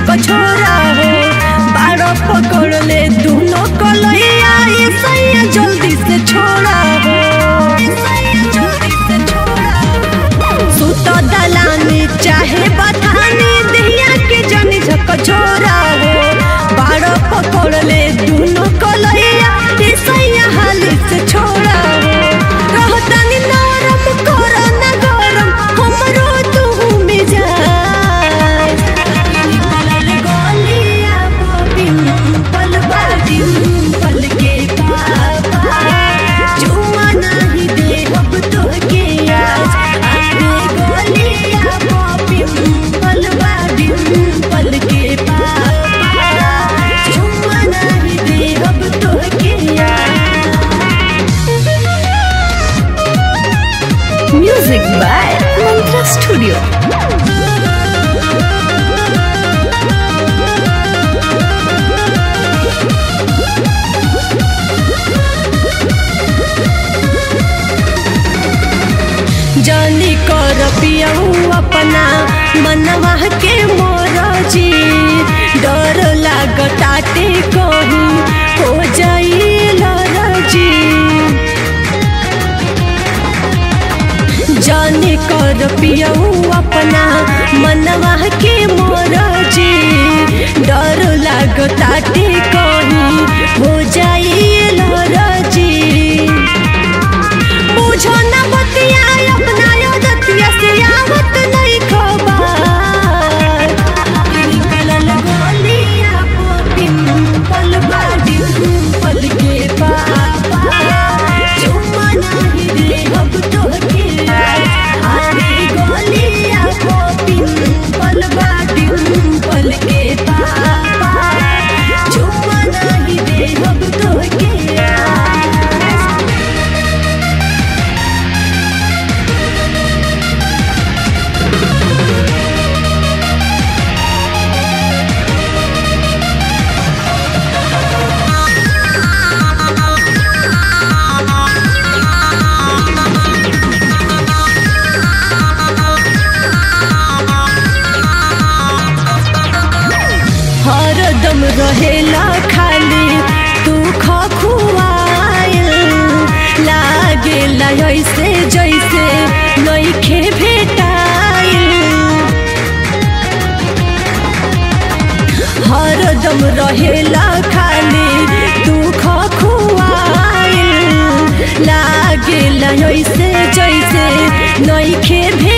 झकझोरा हो बारो पकड़ ले दोनों कलैया ये सैया जल्दी से छोड़ा हो सुत दलानी चाहे बथानी दहिया के जनी झकझोरा हो बारो पकड़ ले दोनों कलैया ये सैया हाली से छोड़ा हो रहतानी नरम करो ना गरम हमरो तू मिजाज गलिया बबिन पल बादिन पल के पापा चुमा नहीं दे अब तो के आज आगे गलिया बबिन पल बादिन पल के पापा चुमा नहीं दे अब तो के आज Music by Mantra Studio. जानी कर पियाऊ अपना मनवा के मोरजी डर लागताटे कहीं हो जाई लरजी जाने कर पियाऊ अपना मनवा के मोरजी डर लागताटे कहीं हो जाई लरजी बुझो ना बतिया अपना योदतिया से आवत नहीं खबर निकलल गलिया बबिन पल बादिन पल के पापा चुमा नहीं दे अब तो के आगे गलिया बबिन पल बादिन पल के पापा चुमा नहीं दे अब तो के हरदम रहेला खाली तू खखुआइल लागेला ऐसे जैसे नइखे भेटाइल हरदम रहेला खाली तू खखुआइल लागेला ऐसे जैसे नइखे